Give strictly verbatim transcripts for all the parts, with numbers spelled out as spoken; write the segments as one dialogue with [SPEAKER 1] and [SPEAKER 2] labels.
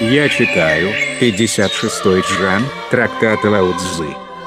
[SPEAKER 1] Я читаю пятьдесят шестой джан трактата Лао Цзы.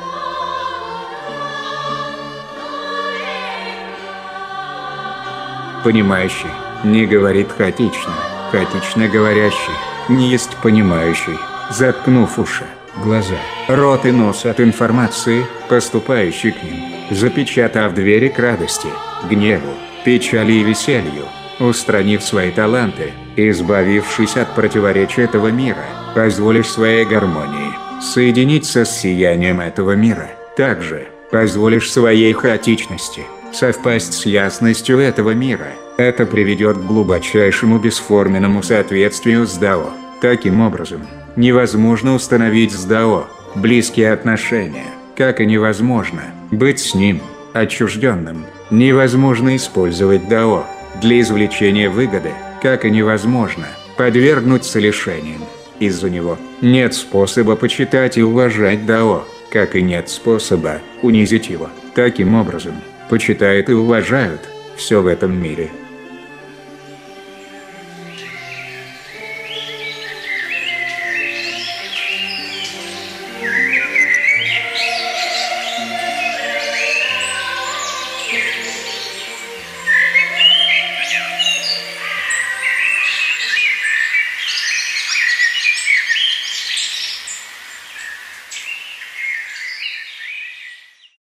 [SPEAKER 1] Понимающий не говорит хаотично, хаотично говорящий не есть понимающий, заткнув уши, глаза, рот и нос от информации, поступающей к ним, запечатав двери к радости, гневу, печали и веселью, устранив свои таланты, избавившись от противоречия этого мира, позволишь своей гармонии соединиться с сиянием этого мира. Также позволишь своей хаотичности совпасть с ясностью этого мира. Это приведет к глубочайшему бесформенному соответствию с Дао. Таким образом, невозможно установить с Дао близкие отношения, как и невозможно быть с ним отчужденным. Невозможно использовать Дао для извлечения выгоды, как и невозможно подвергнуться лишениям. Из-за него нет способа почитать и уважать Дао, как и нет способа унизить его. Таким образом, почитают и уважают все в этом мире.